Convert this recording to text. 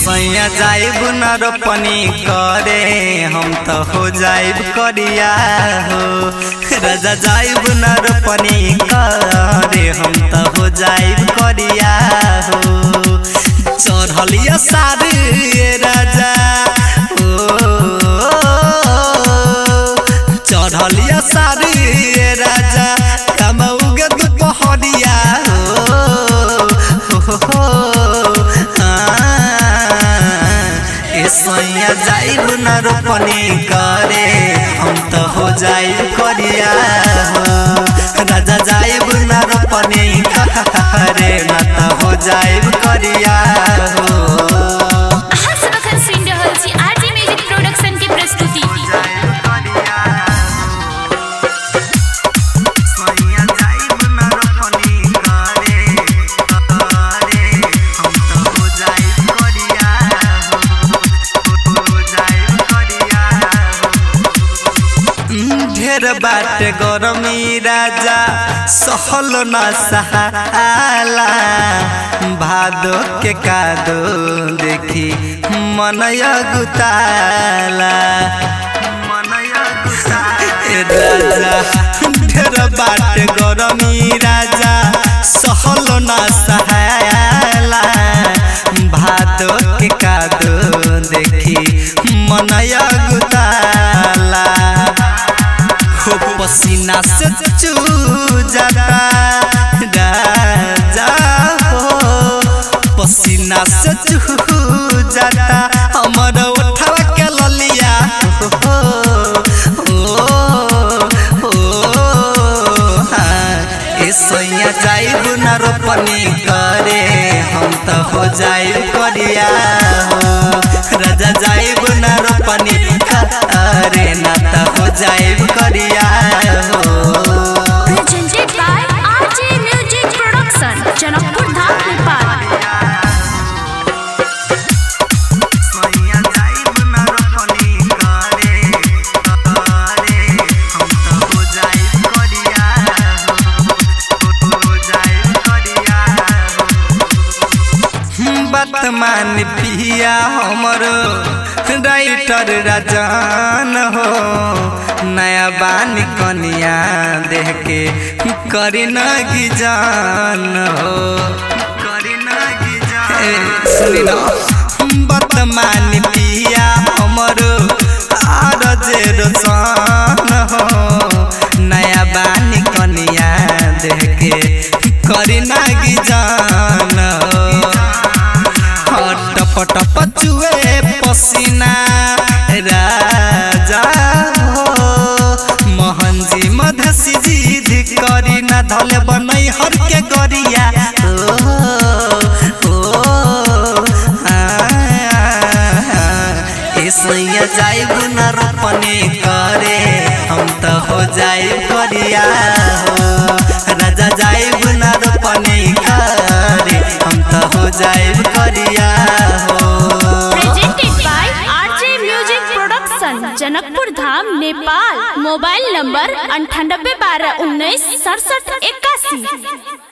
सैया जाइब न रोपनी करे हम तो हो जाइब करिया हो। राजा जाइब न रोपनी करे हम तो हो जाइब करिया हो। चढ़लिया सारे राजा चढ़लिया सारे राजा कमौगे दुपहरिया सैया जाइब न रोपनी करे हम तो हो जाइब करिया हो। राजा जाइब न रोपनी करे न तो हो जाइब करिया हो। आरजे म्यूजिक प्रोडक्शन की प्रस्तुति। ढेर बाट गरमी राजा सहल न सहाला। भादो के कादो देखी मनया गुताला राजा। ढेर बाट गरमी राजा सहल न सहाला। भादो के कादो देखी मनया गुताला। पसीना से चू जाता राजा हो। पसीना से चू जाता हमर उठवा के ललिया हो। सैया जाइब न रोपनी करे हम तो हो जाइब करिया हो। राजा जाइब न रोपनी करे न तो हो जाइब करिया हो। Presented by RJ Music Production, Janakpur Dham Nepal. बतमान पिया हमरो राइटर राजान हो। नया बानी कनिया देख के करी न गिजान हो। सुनी न बतमान पिया हमरो आरजे रोशन हो। नया बानी कनिया देख के करी न गिजान हो। टप चुए पसीना राजा हो। मोहनजी मधसी जिद करी न धले बनई हर के गरिया सैया जाइब न रोपनी करे हम तो हो जाइब करिया हो। राजा जाइब न रोपनी करे हम तो हो जाइब करिया हो। Presented by RJ Music Production, Janakpur Dham Nepal. Mobile number 98 12 19 67 81।